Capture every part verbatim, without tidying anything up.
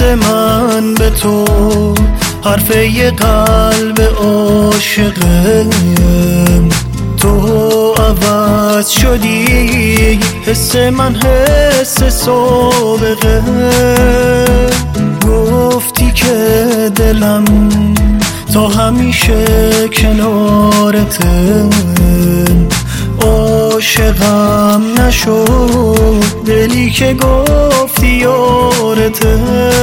من به تو حرف یه قلب عاشقه، تو عوض شدی حس من حس سابقه. گفتی که دلم تا همیشه کنارته، عاشقم نشد دلی که گفتی یارته.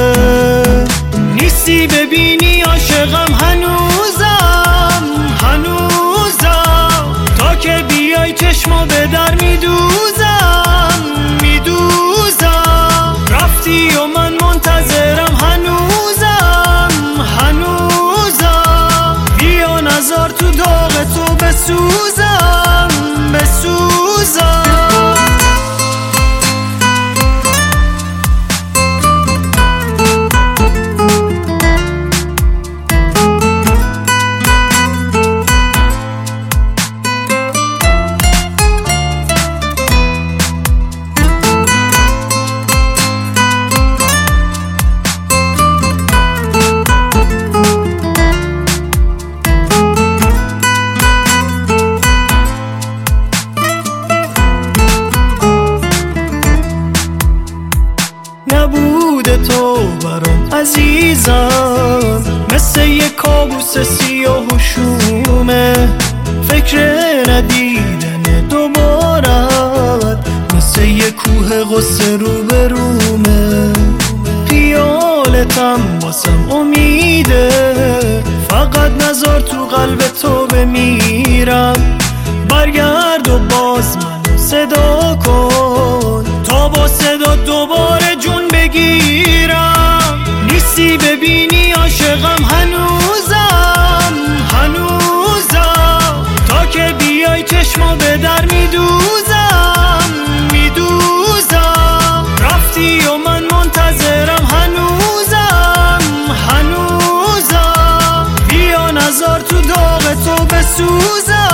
نیستی ببینی عاشقم هنوزم هنوزم، تا که بیای چشمو به در میدوزم میدوزم. رفتی و من منتظرم هنوزم هنوزم، بیا نزار تو داغ تو بسوزم بسوزم. نبوده تو برام عزیزم، مثل یک کابوس سیاه و شومه. فکر ندیدن دوبارت مثل یک کوه غصه رو به رومه. خیالتم واسم امیده، فقط نزار تو قلب تو بمیرم. برگرد و باز منو صدا کن تا با صدا دوباره جون بگیرم. نیستی ببینی عاشقم هنوزم هنوزم، تا که بیای چشمو به در میدوزم میدوزم. رفتی و من منتظرم هنوزم هنوزم، بیا نزار تو داغ تو بسوزم